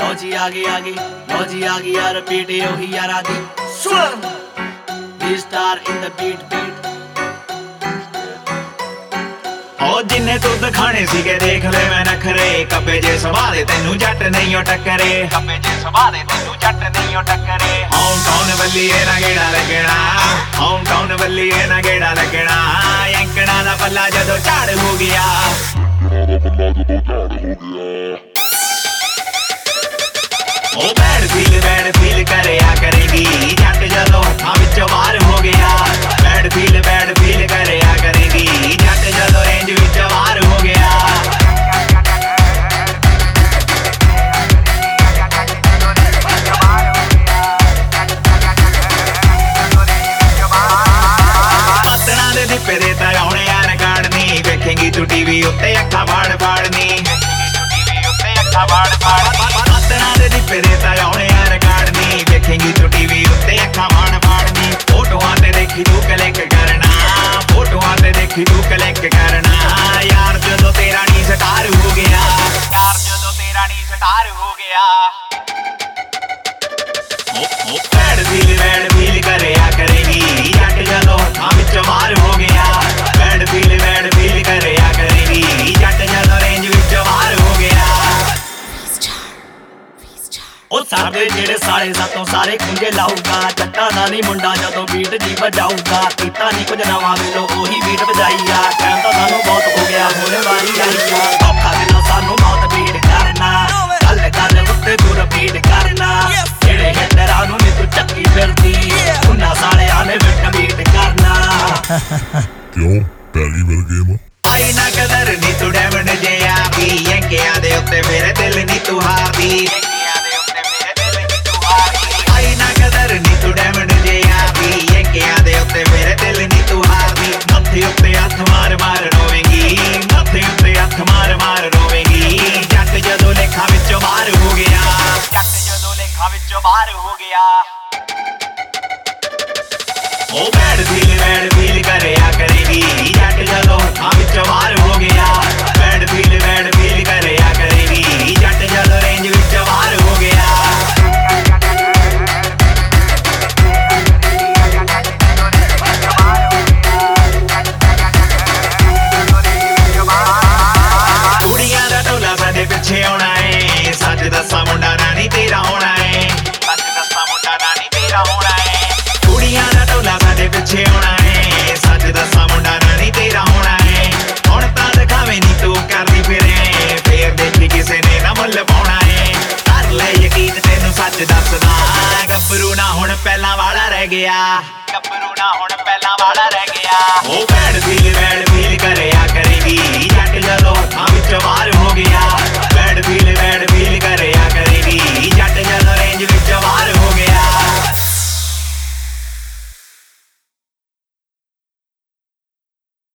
लो जी आ गई रिपीट ओही यारा दी सुन स्टार इन द बीट ओ जिन्ने तू दिखाने सीगे देख ले मैं नखरे कब्बे जे सवादे तेनू जट नहीं ओ टक्करे कब्बे जे सवादे तेनू जट नहीं ओ टक्करे होम टाउन बल्लीए ना गेड़ा लगना होम टाउन बल्लीए ना गेड़ा लगना एंकड़ा दा पल्ला जदों झाड़ हो गया ओ बैड फील करया करेगी जट जदों हां विचों बाहर हो गया बैड फील करया करेगी जट जदों रेंज विचों बाहर हो गया पातना दे दिपे दे तौणे यार काढ़नी वेखेंगी तू टीवी उत्ते अखा फाड़नी पातना दे दिपे दे तौणे यार काढ़नी वेखेंगी तू टीवी उत्ते अखा फाड़नी फोटोआं ते देखी तू क्लिक करना फोटोआं ते देखी तू क्लिक करना यार जदों तेरा नी स्टार हो गया यार जदों तेरा नी स्टार हो गया ओ बैड फील करया करेगी जट जदों हां विचों बाहर हो गया बैड फील करया करेगी जट जदों रेंज विचों बाहर हो गया ओ साडे जेड़े साले सातों सारे कुंजे लाऊगा जट्टा दा नहीं मुंडा जदों बीट जी बजाऊगा कीता नहीं कुछ नवां वेलो ओही बीट बजाईया टाइम तां सानू बहुत हो गया होने वाली आईया औखा दिना सानू बहुत बीट करना गल उत्ते तू रिपीट करना जेड़े हेटरां नू नी तू चक्की फिरदी उन्हां सालेआं ने विट बीट करना क्यों पहली बार गेम आई ना कदर नी तू डायमंड जिहा भी एंकियां दे उत्ते मेरे दिल नी तू हारदी आई ना कदर नी तू डायमंड जिहा भी एंकियां दे उत्ते मेरे दिल नी तू हारदी मत्थे उत्ते हत्थ मार रोवेंगी मत्थे उत्ते हत्थ मार रोवेंगी जट जदों लेखा विचों बाहर हो गया जट जदों लेखा विचों बाहर हो गया ओ बैड फील करया करेगी जट जदों हां विचों बाहर हो गया बैड फील करया करेगी जट जदों रेंज विचों बाहर हो गया कुड़ियां दा टोला साडे पिछे आउणा है सच दस्सां मुंडा नानी तेरा होना है सच दस्सां मुंडा नानी तेरा होना है कुड़ियां दा टोला साडे पिछे आउणा है सच दस्सां मुंडा नानी तेरा होना है हुण तां दिखावे नी तू करदी फिरे फेर देखी किसे ने ना मुੱਲ पाउणा है कर ले यकीन तेनू सच दसदा गब्बरू ना हुण पहलां वाला रह गया गब्बरू ना हुण पहलां वाला रह गया ओ बैड फील करया करेगी जट जदों